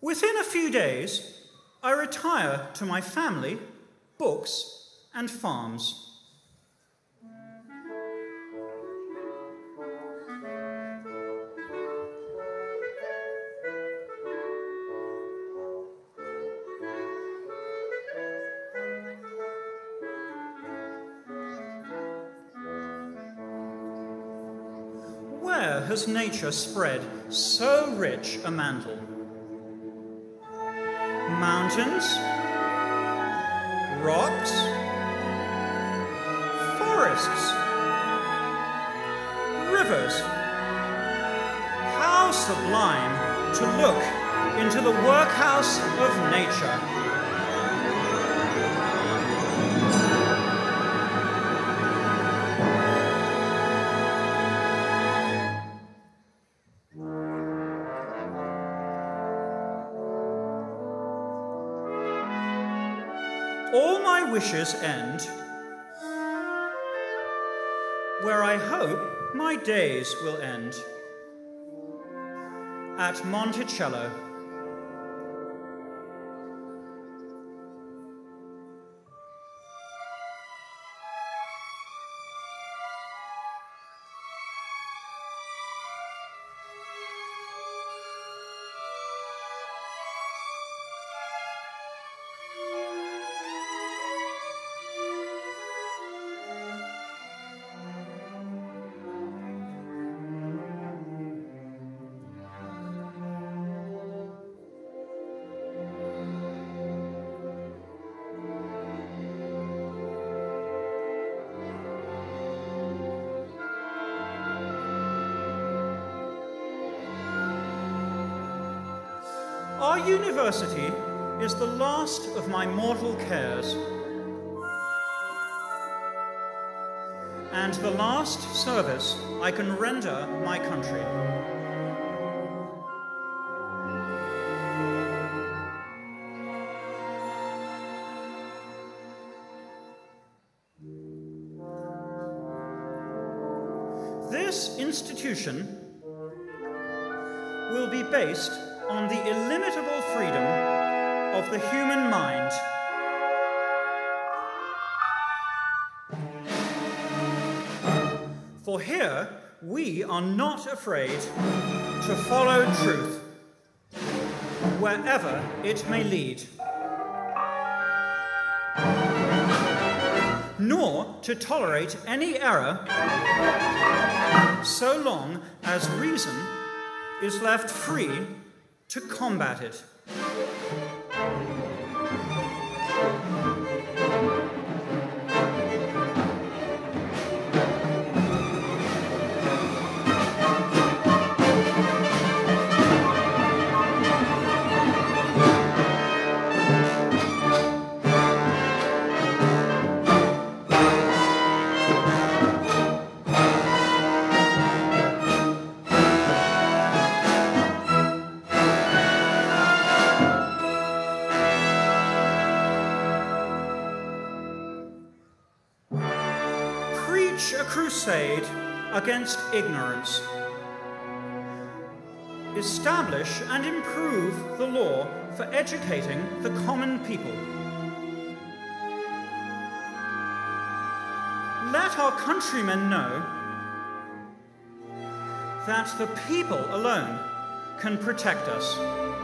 Within a few days, I retire to my family, books, and farms. Where has nature spread so rich a mantle? Mountains, rocks, forests, rivers. How sublime to look into the workhouse of nature. All my wishes end where I hope my days will end, at Monticello. Our university is the last of my mortal cares, and the last service I can render my country. This institution will be based on the illimitable freedom of the human mind. For here, we are not afraid to follow truth, wherever it may lead, nor to tolerate any error so long as reason is left free to combat it. A crusade against ignorance. Establish and improve the law for educating the common people. Let our countrymen know that the people alone can protect us.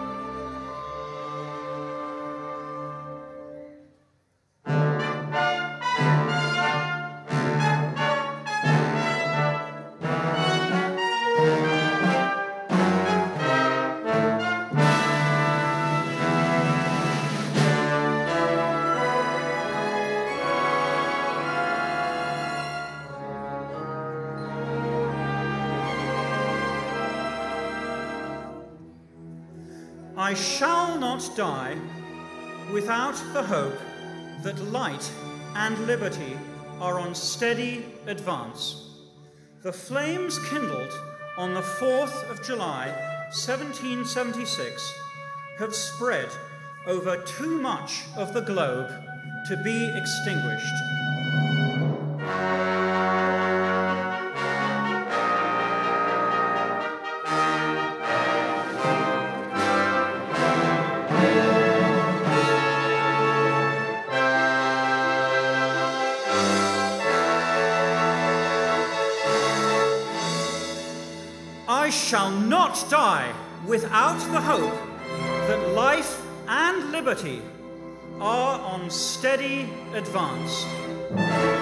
I shall not die without the hope that light and liberty are on steady advance. The flames kindled on the 4th of July, 1776, have spread over too much of the globe to be extinguished. shall not die without the hope that life and liberty are on steady advance.